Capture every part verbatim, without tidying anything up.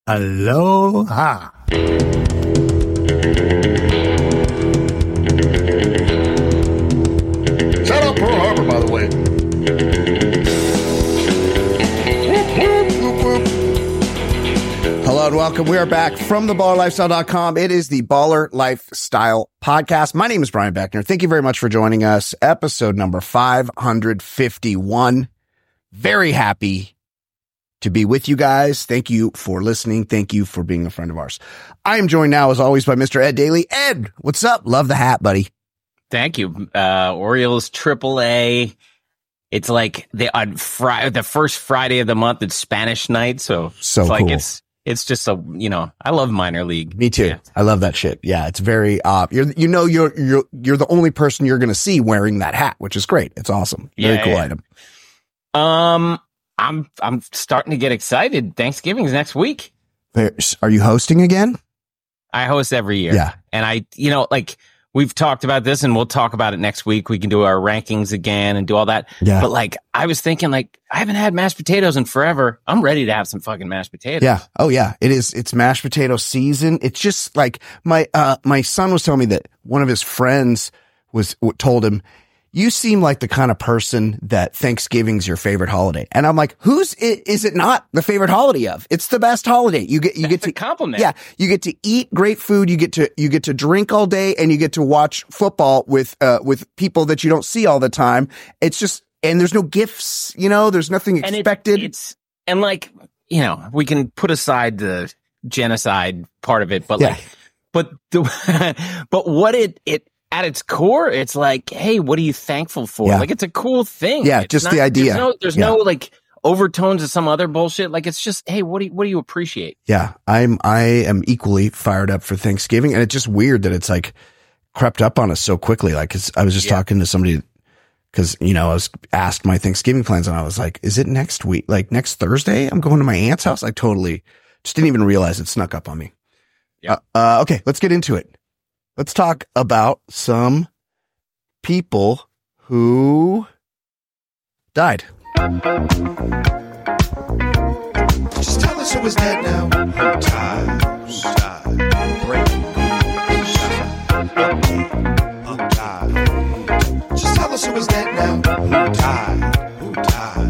Aloha. Shout out Pearl Harbor, by the way. Hello and welcome. We are back from the baller lifestyle dot com. It is the Baller Lifestyle Podcast. My name is Brian Beckner. Thank you very much for joining us. Episode number five hundred fifty-one. Very happy to be with you guys. Thank you for listening. Thank you for being a friend of ours. I am joined now, as always, by Mister Ed Daly. Ed, what's up? Love the hat, buddy. Thank you. Uh, Orioles triple A. It's like the on Friday, the first Friday of the month. It's Spanish night, so So it's like cool. it's it's just a you know I love minor league. Me too. Yeah. I love that shit. Yeah, it's very uh you're you know you're you're you're the only person you're going to see wearing that hat, which is great. It's awesome. Very Yeah, cool yeah. item. Um, I'm I'm starting to get excited. Thanksgiving's next week. There's- Are you hosting again? I host every year. Yeah. And I, you know, like we've talked about this and we'll talk about it next week. We can do our rankings again and do all that. Yeah. But like, I was thinking like, I haven't had mashed potatoes in forever. I'm ready to have some fucking mashed potatoes. Yeah. Oh yeah. It is. It's mashed potato season. It's just like my, uh, my son was telling me that one of his friends was told him, you seem like the kind of person that Thanksgiving's your favorite holiday. And I'm like, whose i- is it not the favorite holiday of? It's the best holiday. You get, you That's get to a compliment. Yeah, you get to eat great food. You get to you get to drink all day, and you get to watch football with uh with people that you don't see all the time. It's just, and there's no gifts. You know, there's nothing And it- expected. it's, and like, you know, we can put aside the genocide part of it, but Yeah. like, but the, but what it, it, at its core, it's like, hey, what are you thankful for? Yeah. Like, it's a cool thing. Yeah, It's just not- the idea. There's no, there's Yeah. no like overtones of some other bullshit. Like, it's just, hey, what do you, what do you appreciate? yeah, I'm I am equally fired up for Thanksgiving, and it's just weird that it's like crept up on us so quickly. Like, 'cause I was just Yeah. talking to somebody because you know I was asked my Thanksgiving plans, and I was like, is it next week? Like next Thursday? I'm going to my aunt's house. I totally just didn't even realize it snuck up on me. Yeah. Uh, uh, okay, let's get into it. Let's talk about some people who died. Just tell us who is dead now. Who died? Who died? Breaking news. Who died? Just tell us who is dead now. Who died? Who died?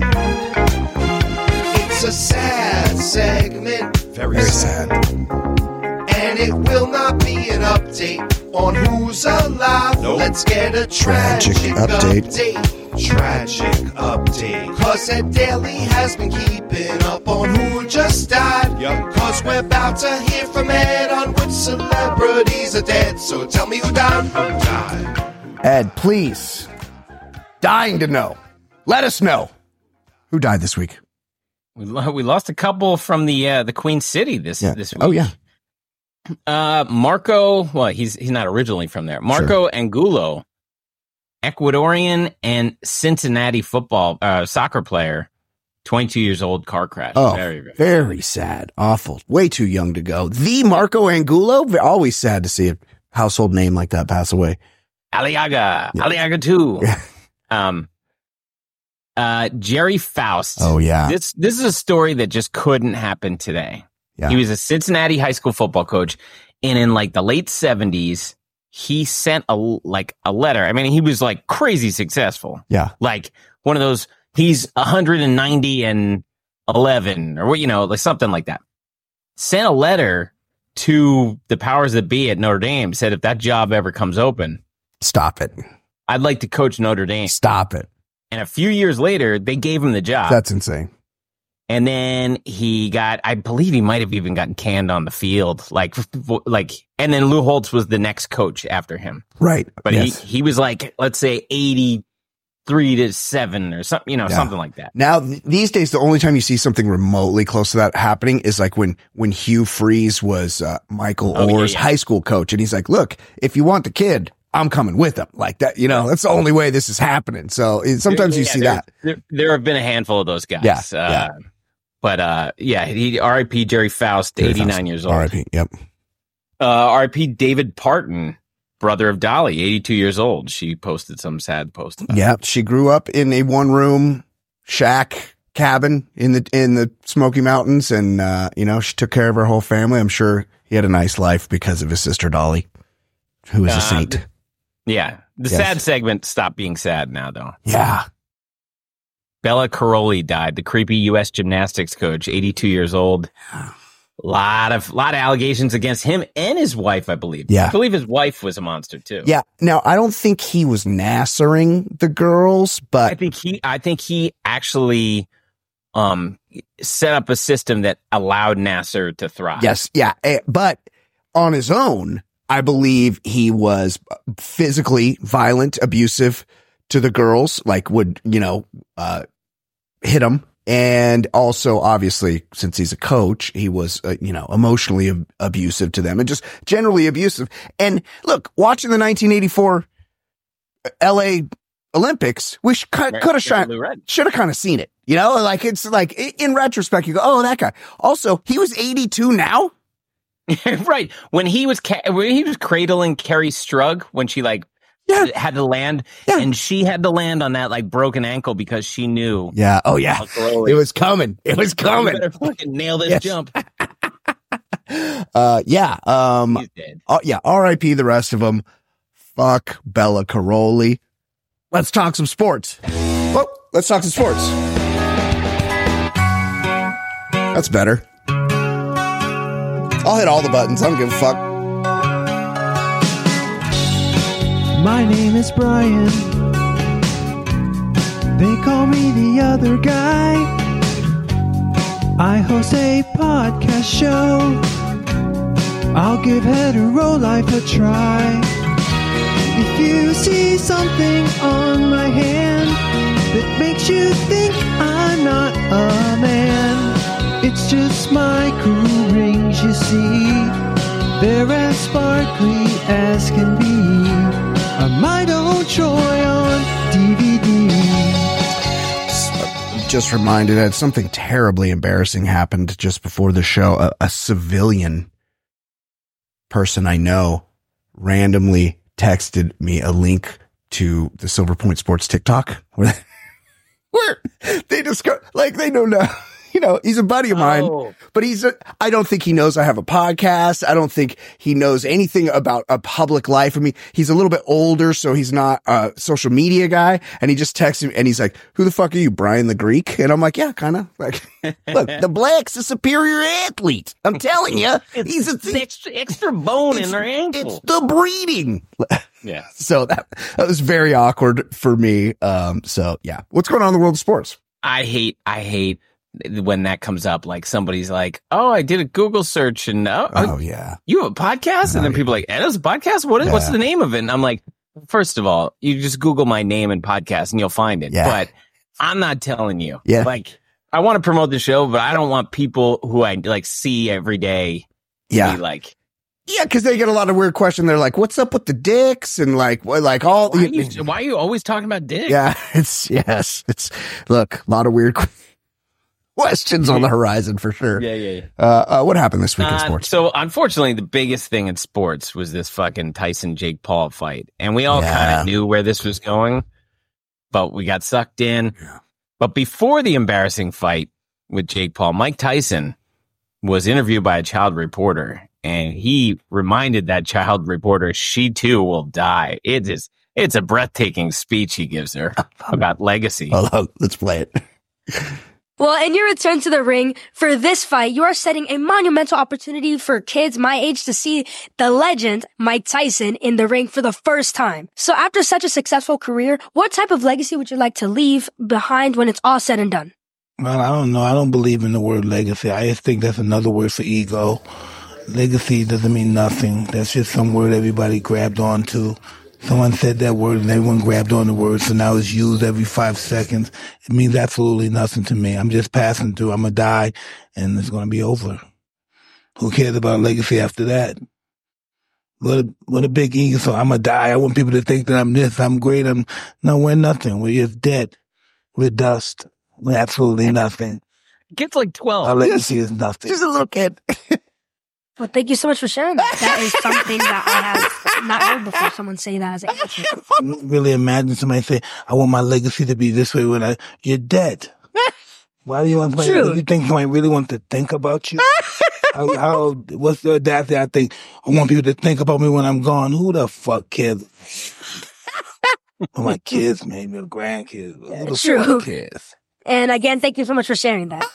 It's a sad segment. Very, Very sad. And it will not be an update on who's alive. Nope. Let's get a Tragic tragic, update. update. Tragic update. Cause Ed Daly has been keeping up on who just died. Yup. Cause we're about to hear from Ed on which celebrities are dead. So tell me who died. Who died? Ed, please, dying to know. Let us know who died this week. We, lo- we lost a couple from the, uh, the Queen City this, Yeah. this week. Oh yeah. Uh, Marco, well, he's, he's not originally from there. Marco Angulo, Ecuadorian and Cincinnati football, uh, soccer player, twenty-two years old, car crash. Oh, very, very. very sad. Awful. Way too young to go. The Marco Angulo. Always sad to see a household name like that pass away. Aliaga, Aliaga too. um, uh, Jerry Faust. Oh yeah. This, this is a story that just couldn't happen today. Yeah. He was a Cincinnati high school football coach, and in like the late seventies, he sent a like a letter. I mean, he was like crazy successful. Yeah. Like one of those. He's one hundred ninety and eleven, or what you know, like something like that. Sent a letter to the powers that be at Notre Dame. Said if that job ever comes open, Stop it. I'd like to coach Notre Dame. Stop it. And a few years later, they gave him the job. That's insane. And then he got, I believe he might have even gotten canned on the field. Like, like, and then Lou Holtz was the next coach after him. Right. But Yes. he, he was like, let's say eighty-three to seven or something, you know, Yeah. something like that. Now, th- these days, the only time you see something remotely close to that happening is like when, when Hugh Freeze was uh, Michael Oh, yeah, Orr's yeah. high school coach. And he's like, look, if you want the kid, I'm coming with him. Like that, you know, that's the only way this is happening. So it, sometimes you Yeah, see there, that. There, there have been a handful of those guys. Yeah, Uh, yeah. But, uh, yeah, he, R I P Jerry Faust, Jerry eighty-nine Faust. years old. R I P. Yep. Uh, R I P David Parton, brother of Dolly, eighty-two years old. She posted some sad post about it. Yeah. She grew up in a one room shack cabin in the in the Smoky Mountains, and uh, you know, she took care of her whole family. I'm sure he had a nice life because of his sister Dolly, who was uh, a saint. Yeah, the yes. sad segment stopped being sad now, though. Yeah. Bella Caroli died, the creepy U S gymnastics coach, eighty-two years old. A lot of lot of allegations against him and his wife, I believe. Yeah. I believe his wife was a monster too. Yeah. Now, I don't think he was nassering the girls, but I think he I think he actually um set up a system that allowed Nasser to thrive. Yes, yeah. But on his own, I believe he was physically violent, abusive to the girls, like would, you know, uh, hit them. And also, obviously, since he's a coach, he was, uh, you know, emotionally ab- abusive to them and just generally abusive. And look, watching the nineteen eighty-four L A Olympics, we sh- could have should have kind of seen it, you know, like it's like in retrospect, you go, oh, that guy. Also, he was eighty-two now. Right. When he was, ca- when he was cradling Carrie Strug, when she like, Yeah. had to land, yeah. and she had to land on that like broken ankle because she knew. Yeah. Oh yeah. It was coming. It was coming. You better fucking nail this yes. jump. uh, yeah. Um. He's dead. Uh, yeah. R I P the rest of them. Fuck Bella Caroli. Let's talk some sports. Well, let's talk some sports. That's better. I'll hit all the buttons. I don't give a fuck. My name is Brian. They call me the other guy. I host a podcast show. I'll give hetero life a try. If you see something on my hand that makes you think I'm not a man, it's just my cool rings, you see. They're as sparkly as can be. A might old Troy on D V D. Just reminded that something terribly embarrassing happened just before the show. A, a civilian person I know randomly texted me a link to the Silver Point Sports TikTok where they, where they discuss, like they don't know. You know, he's a buddy of mine, oh. but he's, a, I don't think he knows I have a podcast. I don't think he knows anything about a public life. I mean, he's a little bit older, so he's not a social media guy. And he just texted me and he's like, who the fuck are you, Brian the Greek? And I'm like, yeah, kind of like, look, the black's a superior athlete. I'm telling you, he's a th- extra, extra bone in their ankle. It's the breeding. Yeah. So that, that was very awkward for me. Um, so yeah, what's going on in the world of sports? I hate, I hate. when that comes up, like somebody's like, oh, I did a Google search and oh, oh yeah, you have a podcast? And oh, then people are like, Ed has a podcast? What is, yeah. what's the name of it? And I'm like, first of all, you just Google my name and podcast and you'll find it. Yeah. But I'm not telling you. Yeah. Like, I want to promote the show, but I don't want people who I like see every day. To yeah. be like, yeah, because they get a lot of weird questions. They're like, "What's up with the dicks?" And like, like all. Why, the, are, you, why are you always talking about dicks? Yeah, it's yes, it's look, a lot of weird questions on the horizon for sure. Yeah, yeah. yeah. Uh, uh, what happened this week in uh, sports? So, unfortunately, the biggest thing in sports was this fucking Tyson Jake Paul fight, and we all Yeah. kind of knew where this was going, but we got sucked in. Yeah. But before the embarrassing fight with Jake Paul, Mike Tyson was interviewed by a child reporter. And he reminded that child reporter she too will die. It is, it's a breathtaking speech he gives her about legacy. Hold on, let's play it. Well, in your return to the ring for this fight, you are setting a monumental opportunity for kids my age to see the legend Mike Tyson in the ring for the first time. So after such a successful career, what type of legacy would you like to leave behind when it's all said and done? Well, I don't know. I don't believe in the word legacy. I just think that's another word for ego. Legacy doesn't mean nothing. That's just some word everybody grabbed onto. Someone said that word and everyone grabbed on the word, so now it's used every five seconds. It means absolutely nothing to me. I'm just passing through. I'm going to die, and it's going to be over. Who cares about legacy after that? What a, what a big ego. So I'm going to die. I want people to think that I'm this, I'm great. I'm No, we're nothing. We're just dead. We're dust. We're absolutely nothing. Gets like twelve. Our legacy is nothing. Just a little kid. Well, thank you so much for sharing that. That is something that I have not heard before someone say that as an answer. Really imagine somebody say, I want my legacy to be this way when I, you're dead. Why do you want to play? True. Do you think somebody really wants to think about you? how, how, what's the audacity? I think I want people to think about me when I'm gone. Who the fuck cares? Oh, my kids, maybe the grandkids. Who the True. fuck cares? And again, thank you so much for sharing that.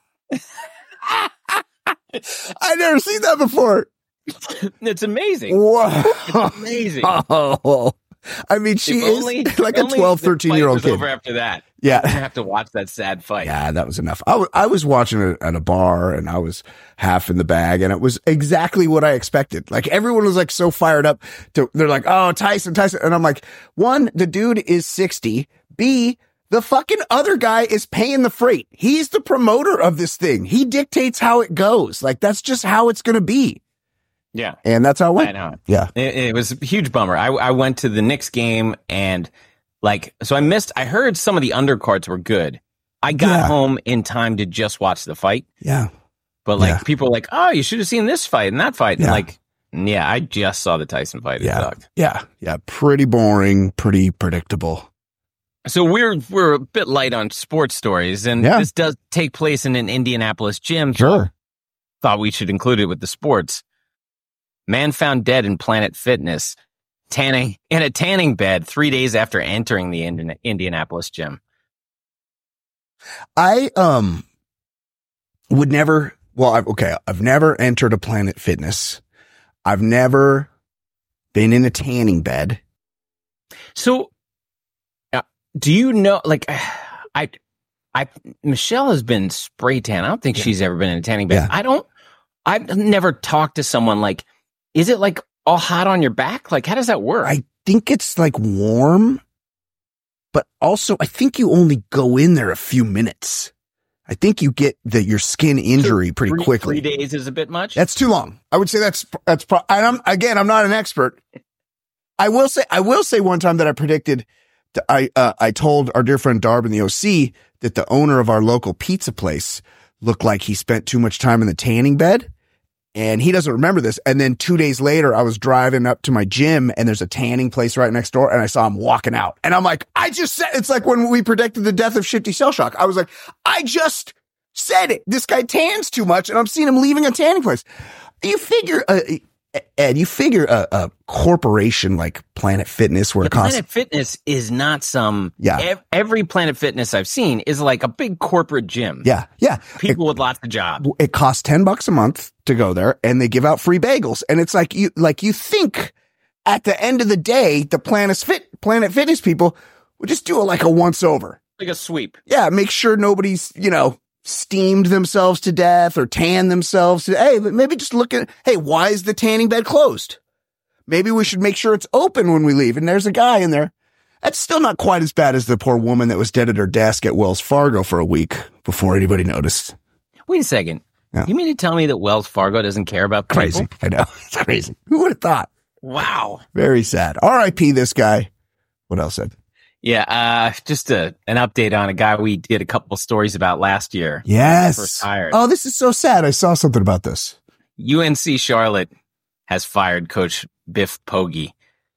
I never seen that before. It's amazing. Wow. It's amazing. Oh. I mean, she If is only- like a only twelve, the thirteen fight year old was kid. over after that. Yeah. I have to watch that sad fight. Yeah, that was enough. I, w- I was watching it at a bar and I was half in the bag and it was exactly what I expected. Like everyone was like so fired up to, they're like, oh, Tyson, Tyson. And I'm like, one, the dude is sixty. B, the fucking other guy is paying the freight. He's the promoter of this thing. He dictates how it goes. Like that's just how it's going to be. Yeah. And that's how it went. I know. Yeah. It, it was a huge bummer. I, I went to the Knicks game and like, so I missed, I heard some of the undercards were good. I got Yeah. home in time to just watch the fight. Yeah. But like Yeah. people were like, oh, you should have seen this fight and that fight. And Yeah. like, yeah, I just saw the Tyson fight. It Yeah. sucked. Yeah. Yeah. Pretty boring, pretty predictable. So we're we're a bit light on sports stories, and Yeah. this does take place in an Indianapolis gym. So Sure. thought we should include it with the sports. Man found dead in Planet Fitness, tanning in a tanning bed three days after entering the Indian, Indianapolis gym. I um would never. Well, I've, okay, I've never entered a Planet Fitness. I've never been in a tanning bed. So, uh, do you know? Like, I, I, Michelle has been spray tan. I don't think Yeah. she's ever been in a tanning bed. Yeah. I don't. I've never talked to someone like. Is it like all hot on your back? Like, how does that work? I think it's like warm, but also I think you only go in there a few minutes. I think you get the your skin injury pretty three, quickly. Three days is a bit much. That's too long. I would say that's that's. Pro- and I'm again. I'm not an expert. I will say. I will say one time that I predicted. That I uh, I told our dear friend Darb in the O C that the owner of our local pizza place looked like he spent too much time in the tanning bed, and he doesn't remember this. And then two days later, I was driving up to my gym, and there's a tanning place right next door, and I saw him walking out, and I'm like, I just said it's like when we predicted the death of Shifty Cell Shock. I was like, I just said it. This guy tans too much, and I'm seeing him leaving a tanning place. You figure, uh, Ed, you figure a, a corporation like Planet Fitness, where it But costs, Planet Fitness is not some. Yeah. ev- every Planet Fitness I've seen is like a big corporate gym. yeah, yeah, People with lots of jobs. it, it costs ten bucks a month to go there, and they give out free bagels, and it's like you, like you think at the end of the day, the Planet Fit, Planet Fitness people would just do it like a once over. Like a sweep. Yeah, make sure nobody's, you know, steamed themselves to death or tanned themselves to, hey, maybe just look at, hey, why is the tanning bed closed? Maybe we should make sure it's open when we leave. And there's a guy in there. That's still not quite as bad as the poor woman that was dead at her desk at Wells Fargo for a week before anybody noticed. Wait a second. Yeah. You mean to tell me that Wells Fargo doesn't care about people? Crazy. I know. It's crazy. Who would have thought? Wow. Very sad. R I P this guy. What else, Ed? Yeah, uh, just a, an update on a guy we did a couple stories about last year. Yes. First hired. Oh, this is so sad. I saw something about this. U N C Charlotte has fired Coach Biff Poggi.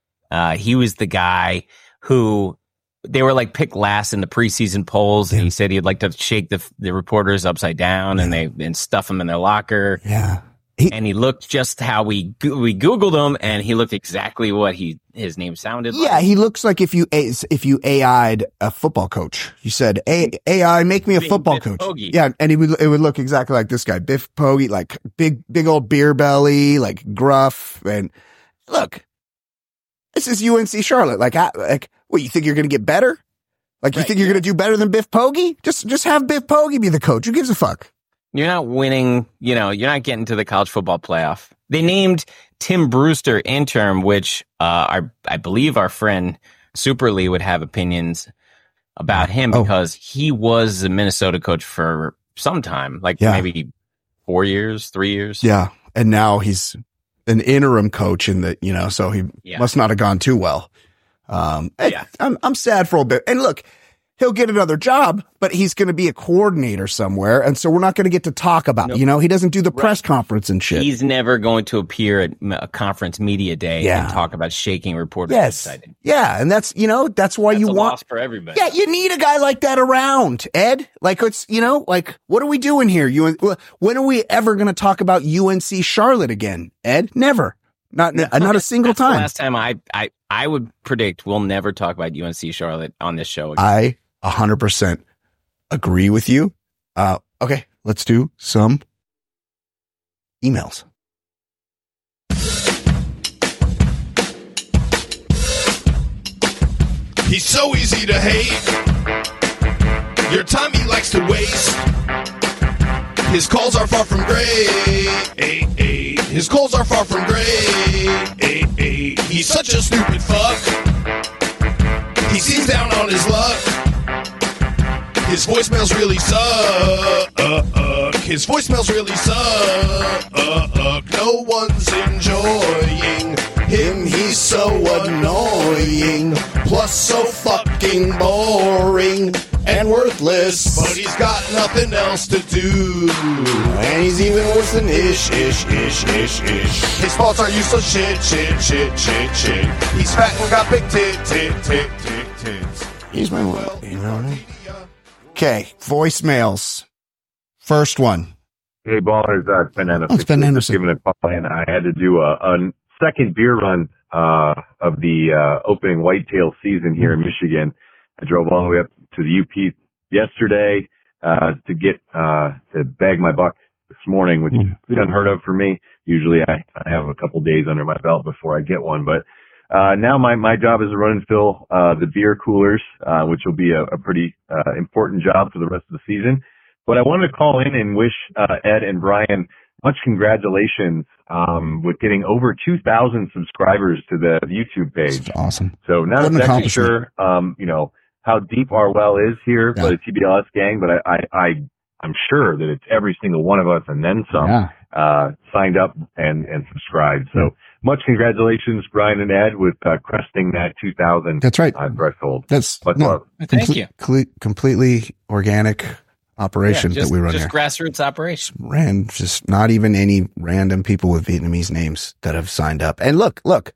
Uh, he was the guy who they were like picked last in the preseason polls, and he said he'd like to shake the the reporters upside down and they and stuff them in their locker. Yeah. And he looked just how we we Googled him, and he looked exactly what he his name sounded like. Yeah, he looks like if you if you A I'd a football coach. You said, A I, make me a Big football Biff coach. Poggi. Yeah, and he would it would look exactly like this guy, Biff Poggi, like big big old beer belly, like gruff. And look, this is U N C Charlotte. Like, I, like, what, you think you're going to get better? Like, you Right, think you're going to do better than Biff Poggi? Just just have Biff Poggi be the coach. Who gives a fuck? You're not winning, you know, you're not getting to the college football playoff. They named Tim Brewster interim, which uh, our, I believe our friend Super Lee would have opinions about him Oh. because he was a Minnesota coach for some time, like Yeah. maybe four years, three years. Yeah, and now he's an interim coach in the, you know, so he Yeah. must not have gone too well. Um, and Yeah. I'm I'm sad for a bit. And look, he'll get another job, but he's going to be a coordinator somewhere. And so we're not going to get to talk about, Nope. you know, he doesn't do the Right. press conference and shit. He's never going to appear at a conference media day Yeah. and talk about shaking reporters. Yes. Excited. Yeah. And that's, you know, that's why That's you a want, loss for everybody. yeah, you need a guy like that around, Ed. Like, it's, you know, like, what are we doing here? You, when are we ever going to talk about U N C Charlotte again, Ed? Never. Not, not a single That's the time. last time I, I, I would predict we'll never talk about U N C Charlotte on this show again. I a hundred percent agree with you. Uh, okay, let's do some emails. He's so easy to hate. Your time he likes to waste. His calls are far from great. His calls are far from great. He's such a stupid fuck. He seems down on his luck. His voicemails really suck. His voicemails really suck. No one's enjoying him. He's so annoying. Plus so fucking boring and worthless. But he's got nothing else to do. And he's even worse than ish, ish, ish, ish, ish. His faults are useless shit, shit, shit, shit, shit. He's fat and got big tit, tit, tit, tit, tits. He's my one. You know what I mean? Okay, voicemails. First one. Hey, ballers, uh, it's Ben Anderson. Oh, it's Ben Anderson. Just giving a call, and I had to do a, a second beer run uh, of the uh, opening whitetail season here in Michigan. I drove all the way up to the U P yesterday uh, to get uh, to bag my buck this morning, which is unheard of for me. Usually, I, I have a couple days under my belt before I get one, but uh, now my my job is to run and fill uh, the beer coolers, uh, which will be a, a pretty uh, important job for the rest of the season. But I wanted to call in and wish uh, Ed and Brian much congratulations um, with getting over two thousand subscribers to the YouTube page. That's awesome. So not What an exactly accomplishment. sure, um, you know, how deep our well is here Yeah. for the T B L S gang, but I, I, I, I'm sure that it's every single one of us and then some Yeah. uh, signed up and, and subscribed. So much congratulations, Brian and Ed, with uh, cresting that two thousand That's right. uh, threshold. That's Much no, love. Thank comple- you. cle- completely organic operation Yeah, just, that we run just here. grassroots operation. Ran just not even any random people with Vietnamese names that have signed up. And look, look,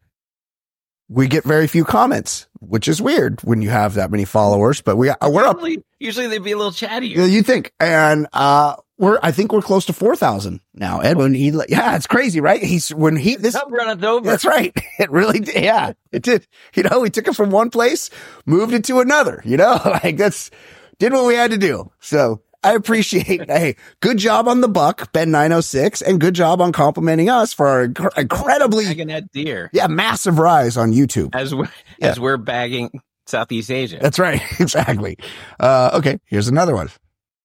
we get very few comments, which is weird when you have that many followers. But we we're up. Usually, usually they'd be a little chattier. Yeah, you think, and uh, we're I think we're close to four thousand now. Ed, when he yeah, it's crazy, right? He's when he this. Stop running over. That's right. It really did. Yeah, it did. You know, we took it from one place, moved it to another, you know, like that's did what we had to do. So I appreciate, hey, good job on the buck, Ben nine oh six, and good job on complimenting us for our inc- incredibly, bagging that deer yeah, massive rise on YouTube. as we're Yeah. as we're bagging Southeast Asia. That's right. Exactly. Uh, okay. Here's another one.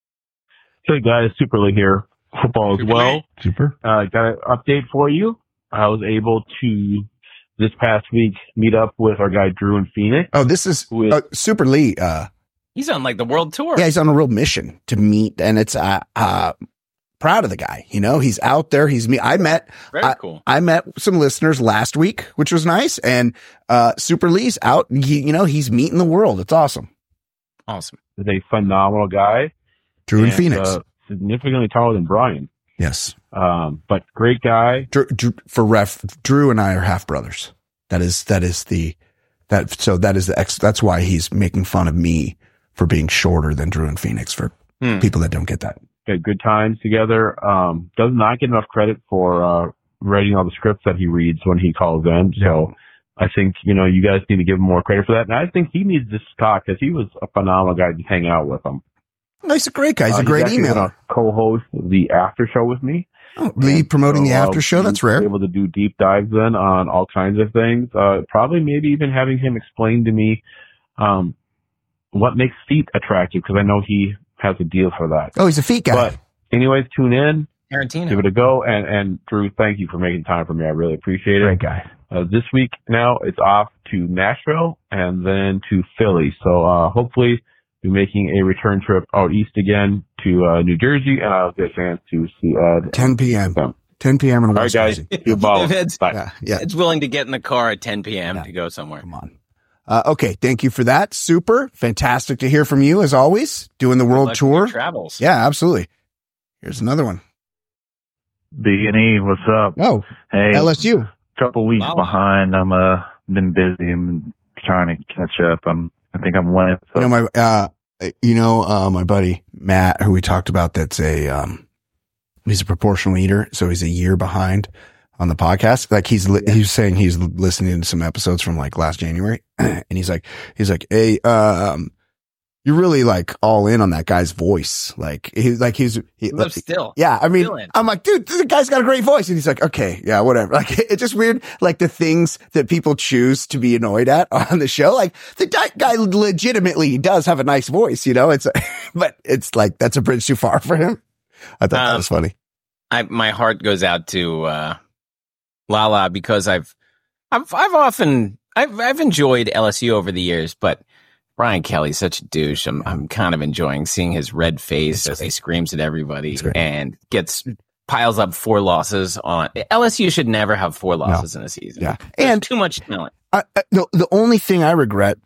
Hey guys, Super Lee here. Football as Super well. Lee. Super. Uh, got an update for you. I was able to this past week meet up with our guy Drew in Phoenix. Oh, this is With- uh, Super Lee. Uh, He's on like the world tour. yeah, he's on a real mission to meet, and it's uh, uh, proud of the guy. You know, he's out there. He's me. I met. Very I, cool. I met some listeners last week, which was nice. And uh, Super Lee's out. He, you know, he's meeting the world. It's awesome. Awesome. Is a phenomenal guy. Drew in and, Phoenix. Uh, significantly taller than Brian. Yes. Um, but great guy. Drew, Drew, for ref, Drew and I are half brothers. That is that is the that so that is the ex. That's why he's making fun of me for being shorter than Drew in Phoenix. For Hmm. people that don't get that. Had good times together. Um, does not get enough credit for uh, writing all the scripts that he reads when he calls in. So I think, you know, you guys need to give him more credit for that. And I think he needs to talk because he was a phenomenal guy to hang out with him. Oh, he's a great guy. He's Uh, a great actually emailer. gonna co-host the after show with me. Oh, Lee promoting the So, uh, after show. That's we'll rare. be able to do deep dives then on all kinds of things. Uh, probably maybe even having him explain to me um, what makes feet attractive because I know he has a deal for that. Oh, he's a feet guy. But anyways, tune in, Tarantino. give it a go, and and Drew, thank you for making time for me. I really appreciate it. Great guy. Uh, this week now it's off to Nashville and then to Philly. So uh, hopefully be making a return trip out east again to uh, New Jersey, and I'll get a chance to see Ed. ten p.m. Them. ten p.m. in All right, West guys. Jersey. You balls. If Ed's, Bye. Yeah, yeah. Ed's willing to get in the car at ten p.m. Yeah. to go somewhere. Come on. Uh, okay. Thank you for that. Super. Fantastic to hear from you as always, doing the world Luck with tour. your travels. Yeah, absolutely. Here's another one. B and E, what's up? Oh, Hey, L S U. couple weeks Wow. behind. I'm uh been busy. I'm trying to catch up. I'm I think I'm one episode. You know, my, uh, you know, uh, my buddy Matt, who we talked about, that's a, um, he's a proportional eater. So he's a year behind on the podcast. Like he's, li- he's saying he's listening to some episodes from like last January. And he's like, he's like, hey, um, you're really like all in on that guy's voice. Like he's like, he's, he, Live still. yeah. I mean, Still in. I'm like, dude, the guy's got a great voice. And he's like, okay, yeah, whatever. Like it's just weird. Like the things that people choose to be annoyed at on the show. Like the guy, guy legitimately does have a nice voice, you know, it's, but it's like, that's a bridge too far for him. I thought that Um, was funny. I my heart goes out to uh, Lala because I've I've I've often I've I've enjoyed L S U over the years, but Brian Kelly's such a douche. I'm I'm kind of enjoying seeing his red face That's as he great. screams at everybody That's great. and gets piles up four losses on L S U should never have four losses in a season. Yeah. There's And too much talent. I, I, the, the only thing I regret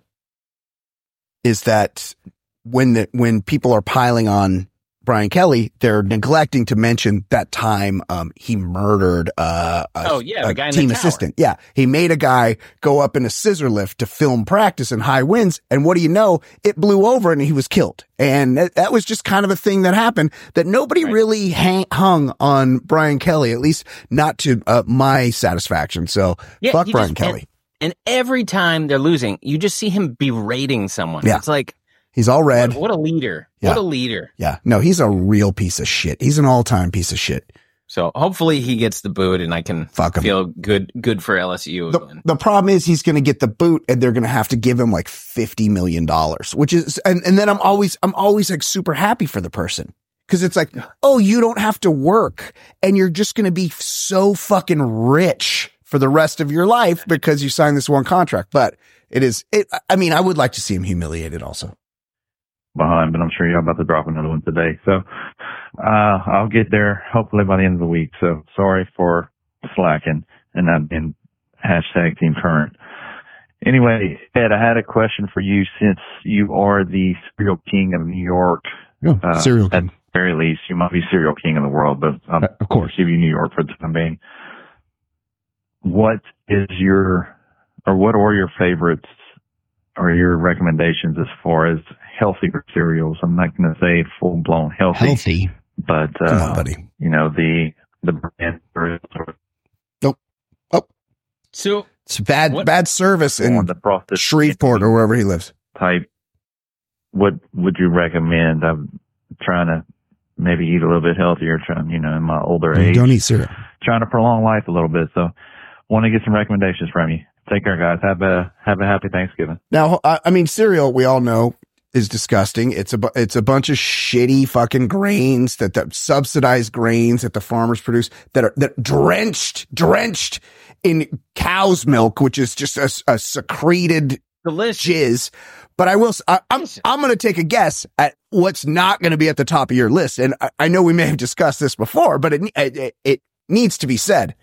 is that when the, when people are piling on Brian Kelly, they're neglecting to mention that time, um, he murdered, uh, a, Oh, yeah, the a guy in the team tower. assistant. Yeah. He made a guy go up in a scissor lift to film practice in high winds. And what do you know? It blew over and he was killed. And that, that was just kind of a thing that happened that nobody Right. really hang, hung on Brian Kelly, at least not to uh, my satisfaction. So Yeah, fuck he Brian just- Kelly. And every time they're losing, you just see him berating someone. Yeah. It's like, He's all red. what, what a leader. Yeah. What a leader. Yeah. No, he's a real piece of shit. He's an all-time piece of shit. So hopefully he gets the boot and I can Fuck him. feel good good for L S U The, again. the problem is he's going to get the boot and they're going to have to give him like fifty million dollars, which is, and, and then I'm always, I'm always like super happy for the person. Cause it's like, oh, you don't have to work and you're just going to be so fucking rich for the rest of your life because you signed this one contract. But it is, it, I mean, I would like to see him humiliated also. behind, but I'm sure you're about to drop another one today. So uh I'll get there hopefully by the end of the week. So sorry for slacking and not being hashtag team current. Anyway, Ed, I had a question for you since you are the serial king of New York. Uh, serial At the very least, you might be serial king of the world, but I'll of course. give you New York for the time being. What is your, or what are your favorites or your recommendations as far as healthier cereals? I'm not going to say full blown healthy, Healthy. but Come on, uh, buddy. you know the the brand or So It's bad, What- bad service in the frosted Shreveport or wherever he lives. type. What would you recommend? I'm trying to maybe eat a little bit healthier, trying you know in my older age, Don't eat cereal. trying to prolong life a little bit. So, want to get some recommendations from you. Take care, guys. Have a have a happy Thanksgiving. Now, I I mean, cereal, we all know is disgusting. It's a, bu- it's a bunch of shitty fucking grains that, that subsidized grains that the farmers produce that are, that drenched, drenched in cow's milk, which is just a, a secreted delicious. jizz. But I will, s- I, am Delicious. I'm going to take a guess at what's not going to be at the top of your list. And I, I know we may have discussed this before, but it, it, it needs to be said.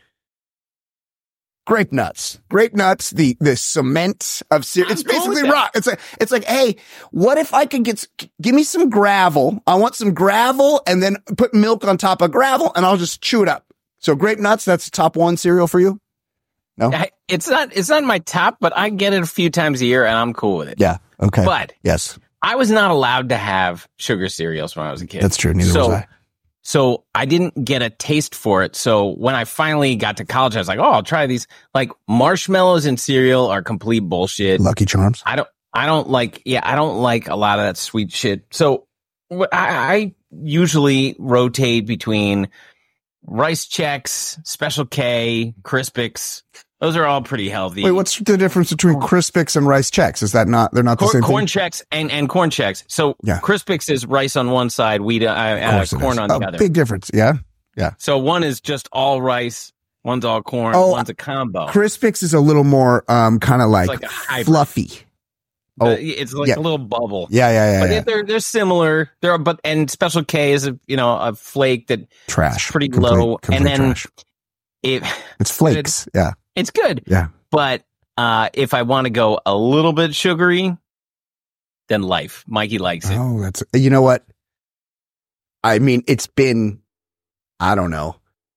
Grape nuts, grape nuts, the, the cement of cereal. I'm It's cool with basically that. rock. It's like, it's like, hey, what if I could get, s- give me some gravel. I want some gravel and then put milk on top of gravel and I'll just chew it up. So grape nuts, that's the top one cereal for you? No? I, it's not it's not my top, but I get it a few times a year and I'm cool with it. Yeah. Okay. But yes, I was not allowed to have sugar cereals when I was a kid. that's true. Neither so, was I. So I didn't get a taste for it. So when I finally got to college, I was like, oh, I'll try these. Like marshmallows and cereal are complete bullshit. Lucky Charms. I don't, I don't like, yeah, I don't like a lot of that sweet shit. So wh- I, I usually rotate between Rice Chex, Special K, Crispix. Those are all pretty healthy. Wait, what's the difference between Crispix and Rice Chex? Is that not, they're not the Corn, same corn thing? Chex and, and corn Chex. So Yeah. Crispix is rice on one side, wheat, uh, Of uh, course it corn is. on the Oh, other. big difference. Yeah. So one is just all rice, one's all corn, Oh, one's a combo. Crispix is a little more, um, kind of like, like a hybrid. fluffy. Uh, oh, it's like yeah. a little bubble. Yeah. Yeah. Yeah. But yeah. they're they're similar. There are, but and Special K is a you know a flake that Trash. pretty Complete- low, complete and then trash. it It's flakes. Yeah. it's good. Yeah. But Uh, if I want to go a little bit sugary, then Life. Mikey likes it. Oh, that's, you know what? I mean, it's been, I don't know,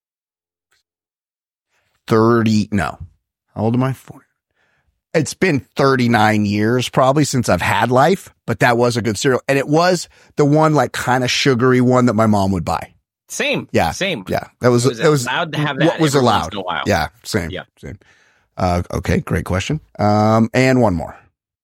thirty, no. How old am I? forty. It's been thirty-nine years probably since I've had Life, but that was a good cereal. And it was the one like kind of sugary one that my mom would buy. Same. Yeah. Same. Yeah. That was, it was, it was allowed to have that. What was every allowed. once in a while. Yeah. Same. Yeah. Same. Uh, okay. Great question. Um, and one more.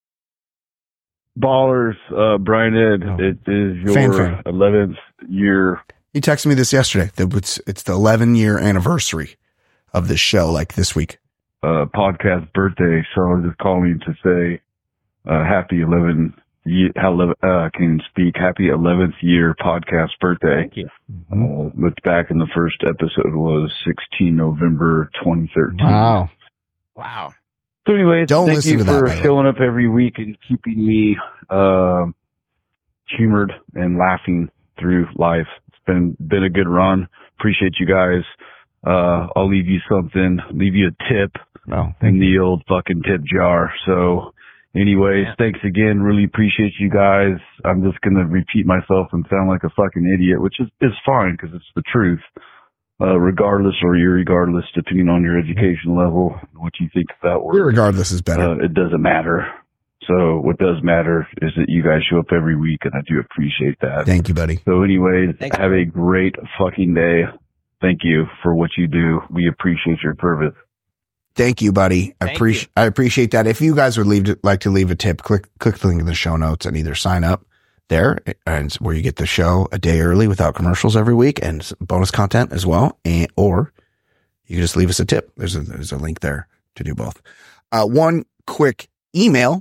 Ballers, uh, Brian Ed, Oh. it is Fan, your fan. eleventh year. He texted me this yesterday. That it's, it's the eleven year anniversary of this show, like this week. Uh, podcast birthday, so I'm just calling to say, uh, happy eleven, ye- how, uh, can speak, happy eleventh year podcast birthday. Thank you. Uh, looked back and the first episode was sixteen November twenty thirteen. Wow. Wow. So anyway, Don't thank listen you to that, for by the way. showing up every week and keeping me, uh, humored and laughing through life. It's been, been a good run. Appreciate you guys. Uh, I'll leave you something, leave you a tip No. in the old fucking tip jar. So anyways, Yeah. thanks again. Really appreciate you guys. I'm just going to repeat myself and sound like a fucking idiot, which is, is fine because it's the truth. Uh, regardless or irregardless, depending on your education level, what you think of that word. Regardless is better. Uh, it doesn't matter. So what does matter is that you guys show up every week, and I do appreciate that. Thank you, buddy. So anyways, Thanks. have a great fucking day. Thank you for what you do. We appreciate your service. Thank you, buddy. I Thank appreciate, I appreciate that. If you guys would leave, like to leave a tip, click, click the link in the show notes and either sign up there and where you get the show a day early without commercials every week and some bonus content as well. And, or you can just leave us a tip. There's a, there's a link there to do both. Uh, one quick email.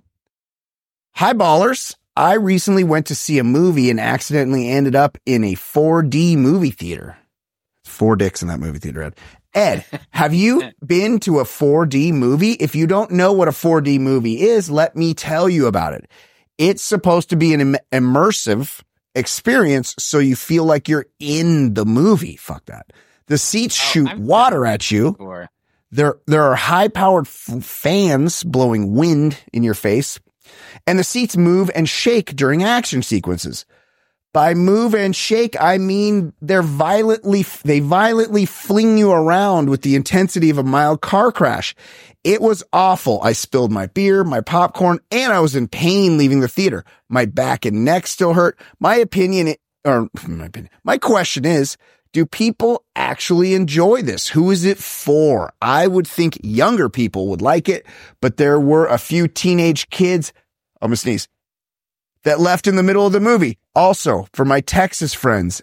Hi, ballers. I recently went to see a movie and accidentally ended up in a four D movie theater. Four dicks in that movie theater, Ed. Ed, have you been to a four D movie? If you don't know what a four D movie is, let me tell you about it. It's supposed to be an im- immersive experience so you feel like you're in the movie. Fuck that. The seats Oh, shoot I've water at you. Or, There, there are high-powered f- fans blowing wind in your face, and the seats move and shake during action sequences. By move and shake, I mean they're violently, they violently fling you around with the intensity of a mild car crash. It was awful. I spilled my beer, my popcorn, and I was in pain leaving the theater. My back and neck still hurt. My opinion, or my opinion, my question is, do people actually enjoy this? Who is it for? I would think younger people would like it, but there were a few teenage kids, I'm gonna sneeze, that left in the middle of the movie. Also, for my Texas friends,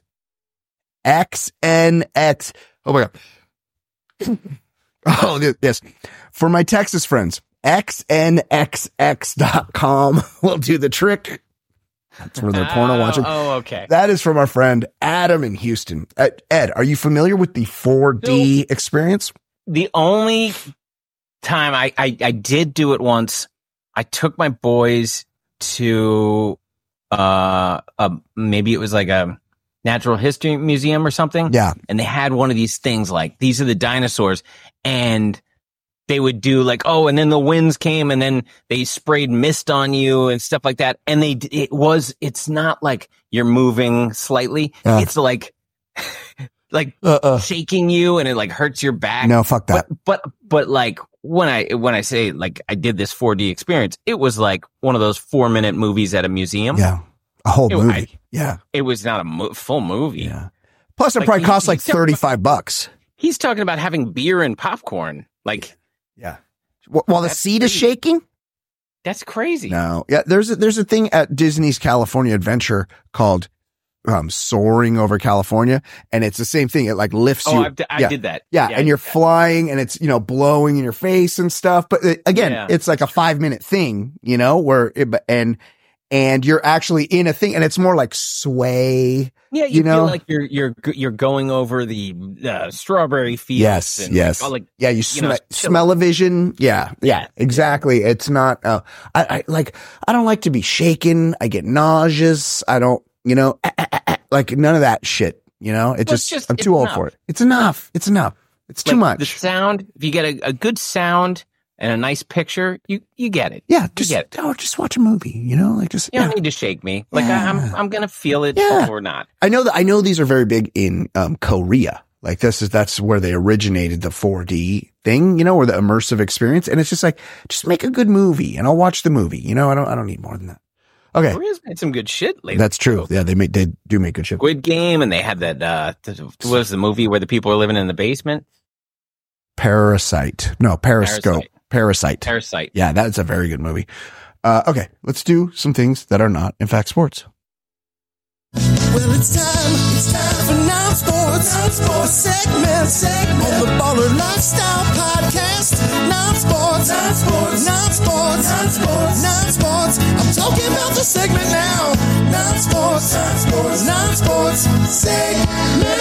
X N X. Oh my God. Oh, yes. For my Texas friends, X N X X dot com will do the trick. That's where they're porno oh, watching. Oh, okay. That is from our friend Adam in Houston. Uh, Ed, are you familiar with the four D So- experience? The only time I, I, I did do it once, I took my boys to, uh, uh, maybe it was like a natural history museum or something. Yeah. And they had one of these things like, these are the dinosaurs. And they would do like, oh, and then the winds came and then they sprayed mist on you and stuff like that. And they, it was, it's not like you're moving slightly. Yeah. It's like, like Uh, uh, shaking you and it like hurts your back. no, fuck that. But, but, but like when I, when I say like I did this four D experience, it was like one of those four minute movies at a museum. Yeah. A whole It- movie. I- yeah. It was not a mo- full movie. Yeah. Plus, it Like, probably he- costs like he's talking about- thirty-five bucks. He's talking about having beer and popcorn. Like Yeah. Wh- While the That's seat is crazy. shaking? that's crazy. No. Yeah. There's a, there's a thing at Disney's California Adventure called um, Soaring Over California. And it's the same thing. It like lifts Oh, you. I've d- I yeah. did that. Yeah, I and you're did that. flying and it's, you know, blowing in your face and stuff. But uh, again, Yeah. it's like a five minute thing, you know, where it, and, and you're actually in a thing and it's more like sway. Yeah, you, you know? feel like you're you're g- you're going over the uh, strawberry fields. Yes, and yes. Like, all like Yeah, you, you sm- know, chill- smell-o-vision. Yeah, yeah, Yeah. exactly. It's not, uh, I, I like, I don't like to be shaken. I get nauseous. I don't, you know, ah, ah, ah, ah, like none of that shit, you know, it Well, just, it's just- I'm it's too old enough. for it. It's enough. It's enough. It's too like, much. The sound. If you get a, a good sound and a nice picture, you you get it. Yeah, You just get it. oh, just watch a movie. You know, like just You yeah. don't need to shake me. Like Yeah. I, I'm I'm gonna feel it Yeah. or not. I know that I know these are very big in um, Korea. Like this is that's where they originated the four D thing, you know, or the immersive experience. And it's just like, just make a good movie, and I'll watch the movie. You know, I don't I don't need more than that. Okay, Korea's made some good shit lately. that's true. Yeah, they make they do make good shit. Squid Game, and they had that. Uh, th- what was the movie where the people are living in the basement? Parasite, no, Periscope, Parasite. Parasite. Yeah, that's a very good movie. Uh, okay, let's do some things that are not, in fact, sports. Well, it's time, it's time for non sports, non sports segment, segment on the Baller Lifestyle Podcast. Non sports, non sports, non sports, non sports, non sports. I'm talking about the segment now. Non sports, non sports, non sports segment.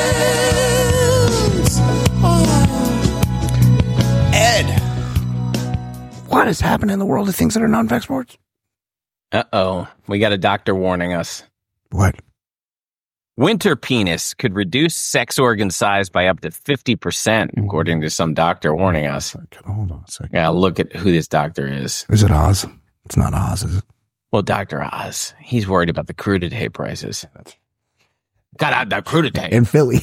Oh. Ed, what has happened in the world of things that are not, in fact, sports? Uh oh, we got a doctor warning us. What? Winter penis could reduce sex organ size by up to fifty percent, according to some doctor warning us. Okay, hold on a second. Yeah, look at who this doctor is. Is it Oz? It's not Oz, is it? Well, Doctor Oz, he's worried about the crudité prices. Got out that crudité In Philly.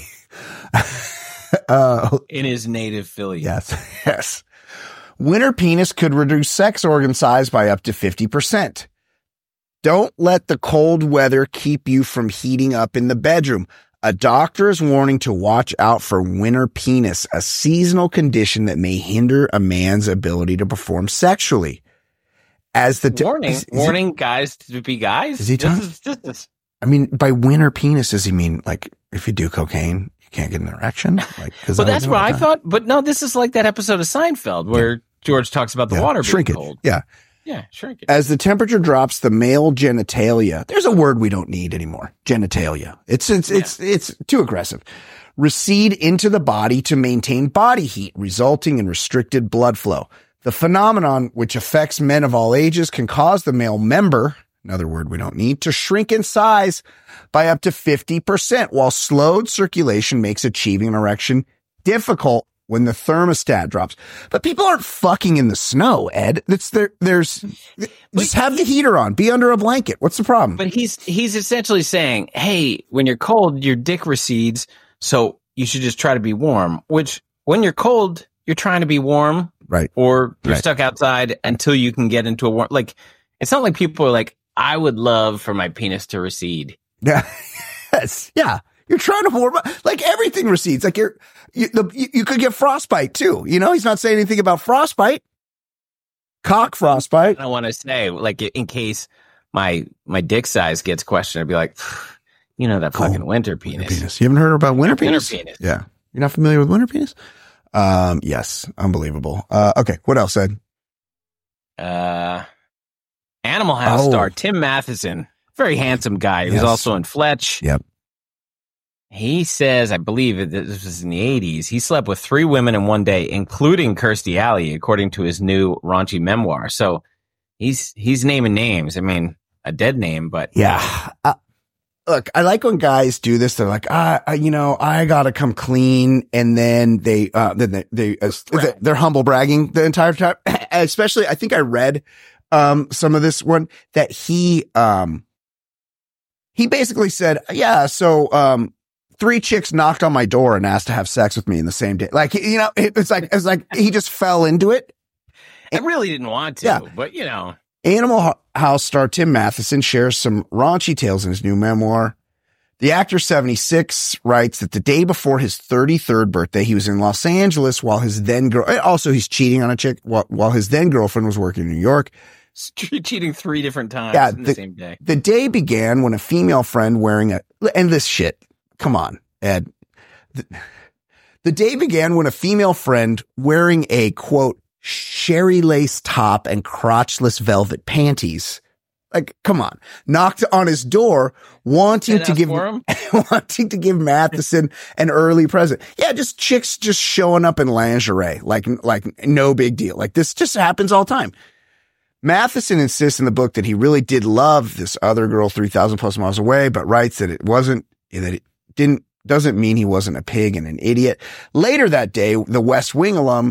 uh, in his native Philly. yes, yes. Winter penis could reduce sex organ size by up to fifty percent. Don't let the cold weather keep you from heating up in the bedroom. A doctor is warning to watch out for winter penis, a seasonal condition that may hinder a man's ability to perform sexually. As the t- warning, is- is warning guys to be guys. Is he This talking- is- this is- I mean, by winter penis, does he mean like if you do cocaine, you can't get an erection? Like, cause But I that's do what all I the time. thought. But no, this is like that episode of Seinfeld where George talks about the Yeah. water being Shrinkage. cold. Yeah. Yeah, shrink it. As the temperature drops, the male genitalia, there's a word we don't need anymore. Genitalia. It's, it's, Yeah. it's, it's too aggressive. Recede into the body to maintain body heat, resulting in restricted blood flow. The phenomenon, which affects men of all ages, can cause the male member, another word we don't need, to shrink in size by up to fifty percent, while slowed circulation makes achieving an erection difficult when the thermostat drops. But people aren't fucking in the snow, Ed. It's there. There's just have the heater on. Be under a blanket. What's the problem? But he's he's essentially saying, hey, when you're cold, your dick recedes, so you should just try to be warm. Which, when you're cold, you're trying to be warm, Right. or you're Right. stuck outside until you can get into a warm. Like, it's not like people are like, I would love for my penis to recede. Yeah. Yes. Yeah. You're trying to warm up. Like everything recedes. Like you're, you, the, you, you could get frostbite too. You know, he's not saying anything about frostbite. Cock frostbite. I don't want to say, like, in case my my dick size gets questioned, I'd be like, you know, that Cool. fucking winter Winter penis. penis. You haven't heard about winter Winter penis? penis. Yeah. You're not familiar with winter penis? Um, yes. Unbelievable. Uh, okay. What else, Ed? Uh, Animal House Oh. star Tim Matheson, very handsome guy. He was Yes. also in Fletch. Yep. He says, I believe it- this was in the eighties, he slept with three women in one day, including Kirstie Alley, according to his new raunchy memoir. So he's he's naming names. I mean, a dead name, but Yeah. Uh, look, I like when guys do this. They're like, ah, I, you know, I gotta come clean. And then they, uh, then they, they, uh, Brag. they're humble bragging the entire time. Especially, I think I read, um, some of this one that he, um, he basically said, yeah, so, um, three chicks knocked on my door and asked to have sex with me in the same day. Like, you know, it, it's like, it's like he just fell into it. I really didn't want to, Yeah. but you know. Animal Ho- House star Tim Matheson shares some raunchy tales in his new memoir. The actor, seventy-six, writes that the day before his thirty-third birthday, he was in Los Angeles while his then girl, also he's cheating on a chick while, while his then girlfriend was working in New York. Cheating three different times Yeah, in the, the- same day. The day began when a female friend wearing a, and this shit, come on, Ed. The, the day began when a female friend wearing a quote, sherry lace top and crotchless velvet panties. Like, come on, knocked on his door, wanting And to asked give, for him? wanting to give Matheson an early present. Yeah, just chicks just showing up in lingerie, like, like no big deal. Like this just happens all the time. Matheson insists in the book that he really did love this other girl three thousand plus miles away, but writes that it wasn't, that it didn't, doesn't mean he wasn't a pig and an idiot. Later that day, the West Wing alum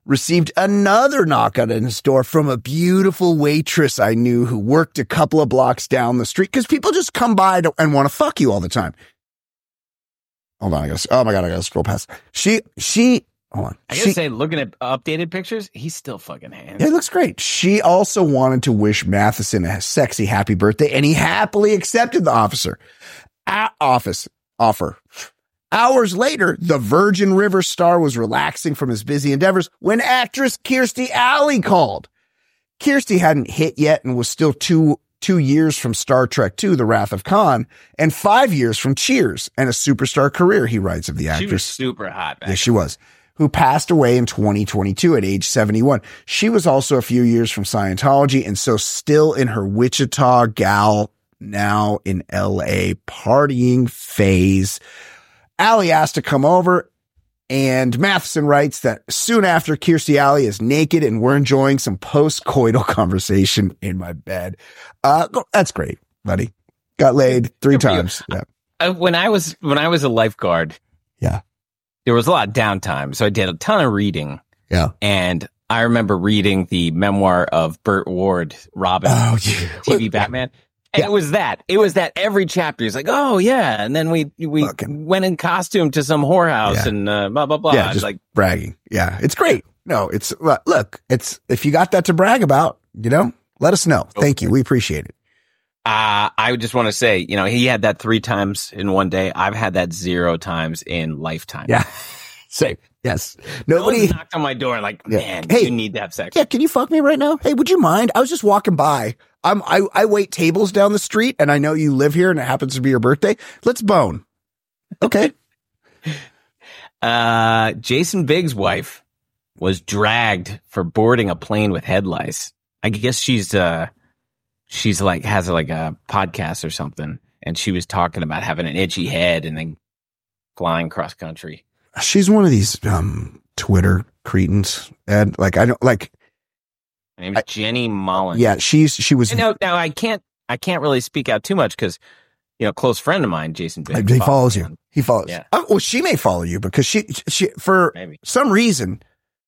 received another knock on his door from a beautiful waitress I knew who worked a couple of blocks down the street because people just come by to, and want to fuck you all the time. Hold on, I gotta, oh my God, I gotta scroll past. She, she, hold on. I gotta She- say, looking at updated pictures, he's still fucking hands. It looks great. She also wanted to wish Matheson a sexy happy birthday, and he happily accepted the officer uh, office offer. Hours later, the Virgin River star was relaxing from his busy endeavors when actress Kirstie Alley called. Kirstie hadn't hit yet and was still two two years from Star Trek two, The Wrath of Khan, and five years from Cheers and a superstar career, he writes of the actress. She was super hot back Yes, she was. Who passed away in twenty twenty-two at age seventy-one. She was also a few years from Scientology and so still in her Wichita gal, now in L A partying phase. Alley asked to come over, and Matheson writes that soon after, Kirstie Alley is naked and we're enjoying some post-coital conversation in my bed. Uh, that's great, buddy. Got laid three Good for you. times. Yeah. Uh, when I was when I was a lifeguard, Yeah. there was a lot of downtime, so I did a ton of reading. Yeah. And I remember reading the memoir of Burt Ward, Robin, Oh, yeah. T V Batman. And Yeah. it was that. It was that every chapter. He's like, oh, yeah. And then we we Fucking- went in costume to some whorehouse Yeah. and uh, blah, blah, blah. Yeah, It's just like, bragging. Yeah, it's great. No, it's look, it's if you got that to brag about, you know, let us know. Thank you. We appreciate it. uh, I just want to say, you know, he had that three times in one day. I've had that zero times in lifetime. Yeah. Same. Yes. Nobody Nobody. knocked on my door and like, Yeah. man, Hey. you need to have sex. Yeah. Can you fuck me right now? Hey, would you mind? I was just walking by. I'm, I, I wait tables down the street and I know you live here and it happens to be your birthday. Let's bone. Okay. Uh, Jason Biggs' wife was dragged for boarding a plane with head lice. I guess she's, uh, she's like, has like a podcast or something. And she was talking about having an itchy head and then flying cross country. She's one of these, um, Twitter cretins. And like, I don't like, Her name's I- Jenny Mullen. yeah, she's, she was, And now, now I can't, I can't really speak out too much because, you know, a close friend of mine, Jason Biggs, he follows me you. on- He follows. Yeah. Oh, well, she may follow you because she, she, for Maybe. some reason,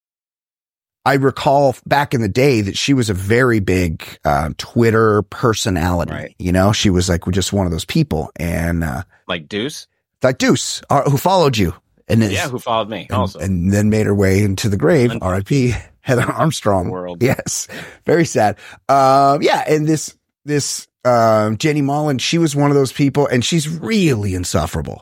I recall back in the day that she was a very big uh, Twitter personality. Right. You know, she was like just one of those people, and uh, Like Deuce. like Deuce, uh, who followed you, and is, Yeah, who followed me and, also. and then made her way into the grave. And- R I P Heather Armstrong. World. Yes, very sad. Um, yeah, and this this um, Jenny Mullen, she was one of those people, and she's really insufferable.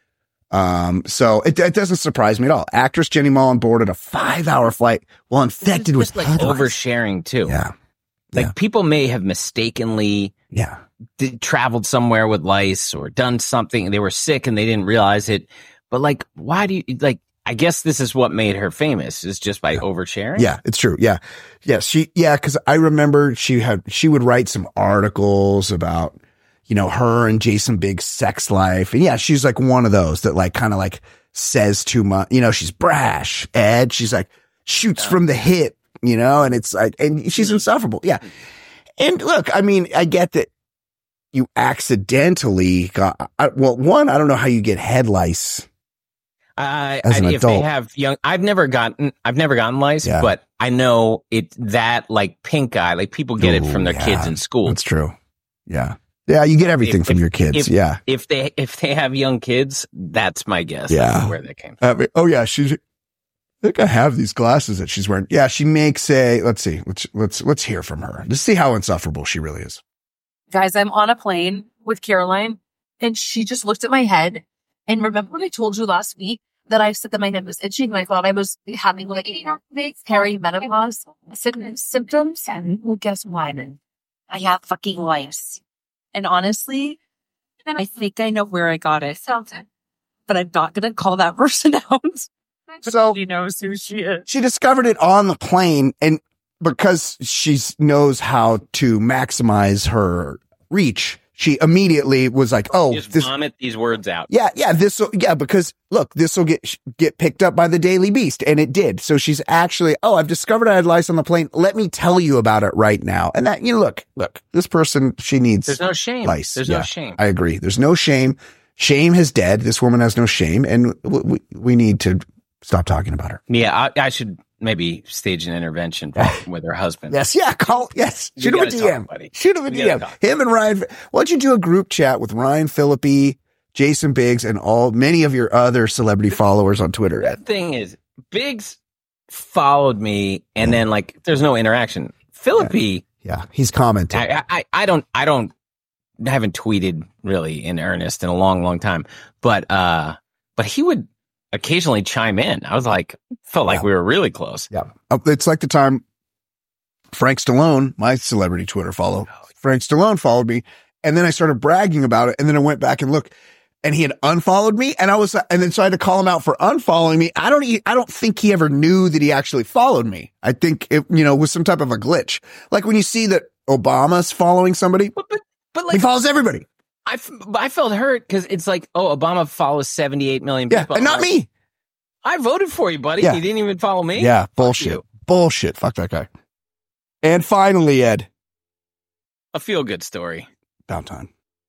Um, so it, it doesn't surprise me at all. Actress Jenny Mullen boarded a five-hour flight while infected with Just like head lice. oversharing too. Yeah, Like yeah. people may have mistakenly yeah, did, traveled somewhere with lice or done something and they were sick and they didn't realize it. But like, why do you like, I guess this is what made her famous is just by oversharing. yeah. It's true. Yeah, yeah. She, yeah, because I remember she had she would write some articles about, you know, her and Jason Biggs' sex life. And yeah, she's like one of those that like kind of like says too much. You know, she's brash, Ed. She's like shoots from the hip, you know, and it's like, and she's insufferable. Yeah. And look, I mean, I get that you accidentally got, I, well, one, I don't know how you get head lice. I, As an I, if they adult. have young, I've never gotten, I've never gotten lice, Yeah. but I know it, that like pink eye, like people get it Ooh, from their yeah. kids in school. That's true. Yeah. Yeah. You get everything If- from if- your kids. if- yeah. If they, if they have young kids, that's my guess. Yeah. That's where they came from. I mean, oh yeah, she's. I think I have these glasses that she's wearing. Yeah, she makes a. Let's see. Let's let's let's hear from her. Let's see how insufferable she really is. Guys, I'm on a plane with Caroline and she just looked at my head. And remember when I told you last week that I said that my head was itching and I thought I was having like perimenopause sy- symptoms? And well, guess what? I have fucking lice. And honestly, I think I know where I got it. But I'm not going to call that person out. So She knows who she is. she discovered it on the plane, and because she knows how to maximize her reach, she immediately was like, "Oh, Just this." vomit these words out. Yeah, yeah, this will, yeah, because look, this will get, get picked up by the Daily Beast. And it did. So she's actually, oh, I've discovered I had lice on the plane. Let me tell you about it right now. And that, you know, look, look, this person, she needs There's no shame. lice. There's Yeah, no shame. I agree. There's no shame. Shame is dead. This woman has no shame. And we, we, we need to stop talking about her. Yeah, I, I should maybe stage an intervention with her husband. Yes, yeah, call, yes. You Shoot him a gotta D M. talk, buddy. Shoot him a You D gotta M. talk. Him and Ryan. Why don't you do a group chat with Ryan Phillippe, Jason Biggs, and all many of your other celebrity followers on Twitter? The thing is, Biggs followed me, and then like, there's no interaction. Phillippe, yeah, he's commenting. I, I, I don't, I don't, I haven't tweeted really in earnest in a long, long time, but, uh, but he would occasionally chime in. I was like, felt like Yeah. we were really close. Yeah. Uh, It's like the time Frank Stallone, my celebrity Twitter follow, Frank Stallone followed me, and then I started bragging about it, and then I went back and looked, and he had unfollowed me, and I was, and then so I had to call him out for unfollowing me. I don't, e- I don't think he ever knew that he actually followed me. I think it, you know, was some type of a glitch. Like when you see that Obama's following somebody, But, but, but like, he follows everybody. I, f- I felt hurt because it's like, oh, Obama follows seventy-eight million Yeah, people. and not me. I voted for you, buddy. Yeah. You didn't even follow me. Yeah, Fuck bullshit, you. bullshit. Fuck that guy. And finally, Ed, A feel good story. about time.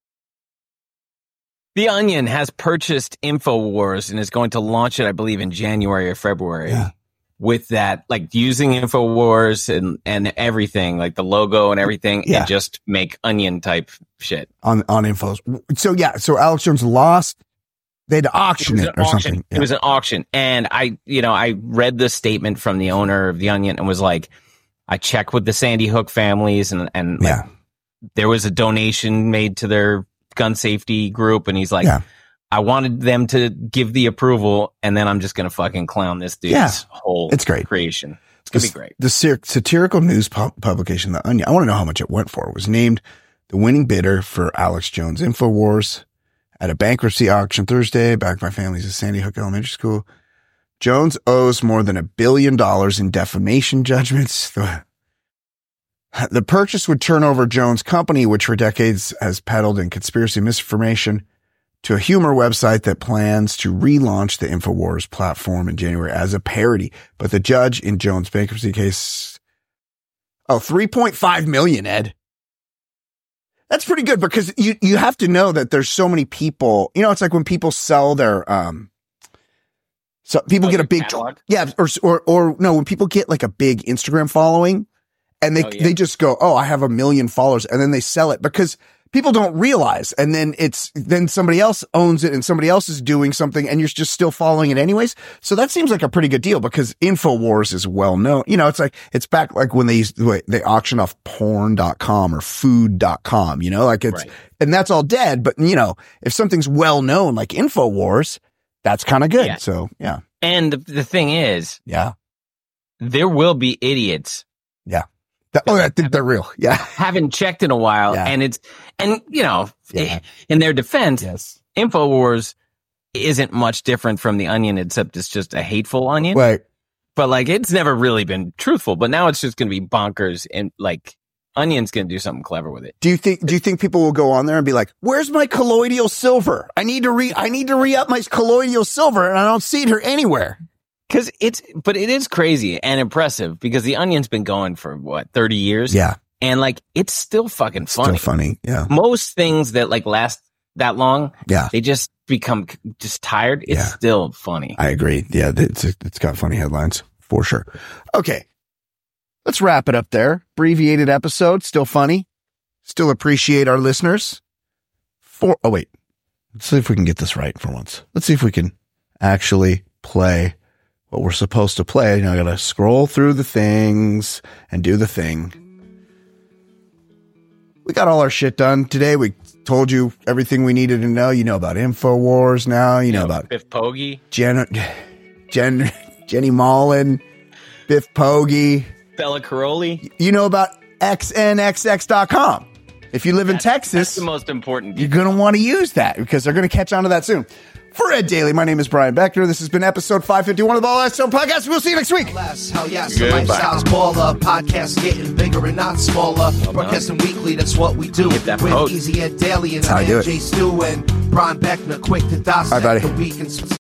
The Onion has purchased InfoWars and is going to launch it, I believe, in January or February. Yeah. With that, like using InfoWars and, and everything, like the logo and everything, Yeah. and just make Onion type shit. on on infos. So yeah, so Alex Jones lost. They had to auction was it, an or auction. something. It was an auction. And I, you know, I read the statement from the owner of the Onion and was like, I checked with the Sandy Hook families and, and like, Yeah. there was a donation made to their gun safety group. And he's like, Yeah. I wanted them to give the approval, and then I'm just going to fucking clown this dude's Yeah. whole It's great. creation. It's going to The- be great. The sir- satirical news pu- publication, The Onion, I want to know how much it went for. It was named the winning bidder for Alex Jones InfoWars at a bankruptcy auction Thursday, backed by families at Sandy Hook Elementary School. Jones owes more than a billion dollars in defamation judgments. The, the purchase would turn over Jones' company, which for decades has peddled in conspiracy misinformation, to a humor website that plans to relaunch the InfoWars platform in January as a parody. But the judge in Jones' bankruptcy case, oh, three point five million, Ed. That's pretty good because you, you have to know that there's so many people, you know, it's like when people sell their, um, so people Oh, get a their big, catalog? yeah, or, or, or no, when people get like a big Instagram following and they, Oh, yeah. they just go, oh, I have a million followers, and then they sell it because people don't realize. And then it's, then somebody else owns it and somebody else is doing something and you're just still following it anyways. So that seems like a pretty good deal because InfoWars is well known. You know, it's like, it's back like when they used, wait, they auction off porn dot com or food dot com, you know, like it's, Right. and that's all dead. But you know, if something's well known like InfoWars, that's kind of good. Yeah. So yeah, And the, the thing is, yeah, there will be idiots yeah. That- oh, I think they're real. Yeah. haven't checked in a while, Yeah. and it's and you know, Yeah. in their defense, Yes. InfoWars isn't much different from the Onion, except it's just a hateful onion. Right. But like, it's never really been truthful. But now it's just going to be bonkers, and like, Onion's going to do something clever with it. Do you think, do you think people will go on there and be like, where's my colloidal silver? I need to re, I need to re-up my colloidal silver and I don't see it here anywhere. Because it's, but it is crazy and impressive because the Onion's been going for what, thirty years? Yeah. And like, it's still fucking funny. Still funny. Yeah. Most things that like last that long, Yeah. they just become c- just tired. It's Yeah. still funny. I agree. Yeah. It's, it's got funny headlines for sure. Okay. Let's wrap it up there. Abbreviated episode. Still funny. Still appreciate our listeners. For, oh, wait. Let's see if we can get this right for once. Let's see if we can actually play what we're supposed to play. You know, I got to scroll through the things and do the thing. We got all our shit done today. We told you everything we needed to know. You know about InfoWars now. You know about Biff Poggi, Jen, Jen, Jenny Mullen, Biff Poggi. Bella Caroli. You know about X N X X dot com. If you live in That's Texas, the most important. you're going to want to use that because they're going to catch on to that soon. For Ed Daly, my name is Brian Beckner. This has been episode five fifty-one of the Ball Lifestyle Podcast. We'll see you next week. Less, hell yes, the Goodbye. lifestyle's baller. Podcast getting bigger and not smaller. Broadcasting weekly, that's what we do. Hit that With post. Easy Ed Daily and That's how I do I'm it. Jay Stu and Brian Beckner, quick to dissect All right, buddy. the week and